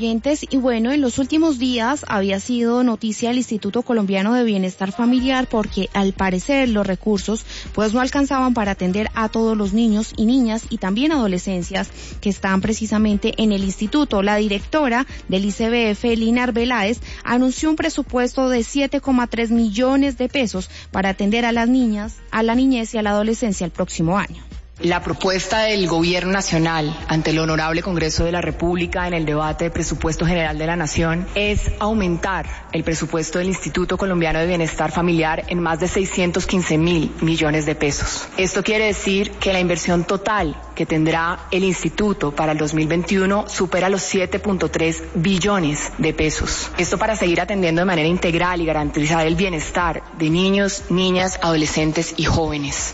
oyentes. Y bueno, en los últimos días había sido noticia el Instituto Colombiano de Bienestar Familiar porque al parecer los recursos pues no alcanzaban para atender a todos los niños y niñas y también adolescencias que están precisamente en el instituto. La directora del ICBF, Lina Arbeláez, anunció un presupuesto de 7,3 millones de pesos para atender a las niñas, a la niñez y a la adolescencia el próximo año. La propuesta del Gobierno Nacional ante el Honorable Congreso de la República en el debate de Presupuesto General de la Nación es aumentar el presupuesto del Instituto Colombiano de Bienestar Familiar en más de 615.000 millones de pesos. Esto quiere decir que la inversión total que tendrá el Instituto para el 2021 supera los 7.3 billones de pesos. Esto para seguir atendiendo de manera integral y garantizar el bienestar de niños, niñas, adolescentes y jóvenes.